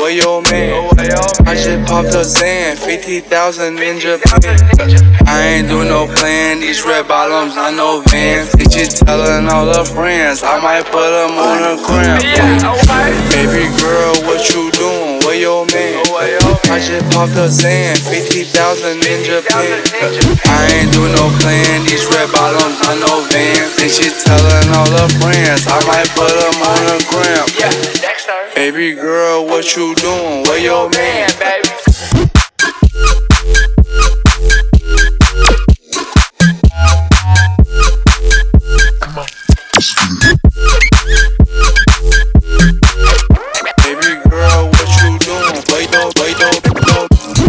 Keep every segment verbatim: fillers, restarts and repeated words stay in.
Where your man? I just popped a Zan, fifty thousand in Japan. I ain't do no plan, these red bottoms, I know Vans. Bitch, you telling all her friends, I might put them on a gram. Baby girl, what you doing? Where your man? I just popped a Zan, fifty thousand in Japan. I ain't do no plan, these red bottoms, I know Vans. Bitch, you telling all her friends, I might put them on a gram. Baby girl, what you doing? Where your man, baby? Baby girl, what you doing? Wait up, wait up, wait up.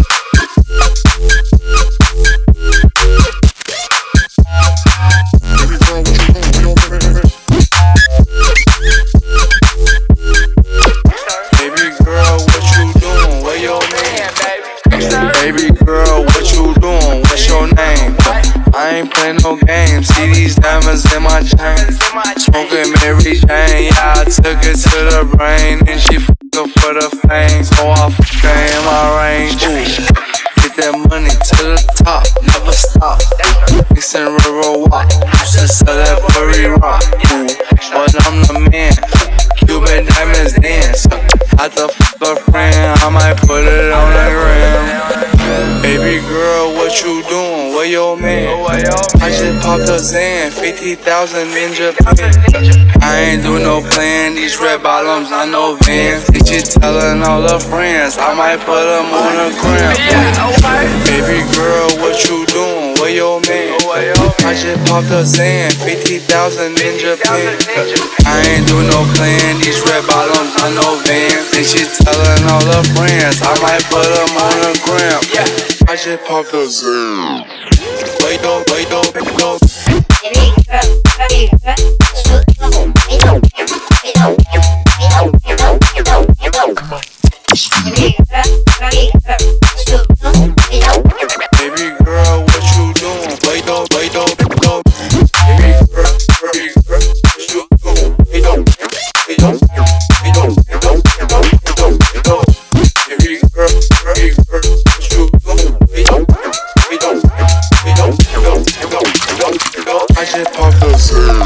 Baby girl, what you doing? Where your man? Baby girl, what you doing? What's your name? I ain't playing no games. See these diamonds in my chain. Smoking Mary Jane, yeah, I took it to the brain. And she f***ed up for the fame. So I f***ed her in my range. Ooh. Get that money to the top, never stop. Mixin' River Walk, used to sell that furry rock. Ooh. But I'm the man, Cuban diamonds dance. I the f*** a friend, I might put it on the gram. Baby girl, what you doing? Where your man? I just popped a Zan, fifty thousand in Japan. I ain't do no plan, these red bottoms, I know Vans. Bitch, you telling all her friends, I might put them on a gram. Baby girl, what you doing? Where your man? I just popped a Zan, fifty thousand in Japan. I ain't do no plan, these red bottoms, I know Vans. Bitch, you telling all her friends, I might put them on a gram. I just popped a Zan. Wait up, wait up, wait up. Baby girl, what you doing? Wait up, wait up, wait up. Baby girl, baby girl, what you doing? Wait up, wait up, wait up, wait up, wait up, wait up. Baby girl, baby girl, what you doing? Wait up, wait up, wait up, wait up, wait up, wait up. I just popped a Zan.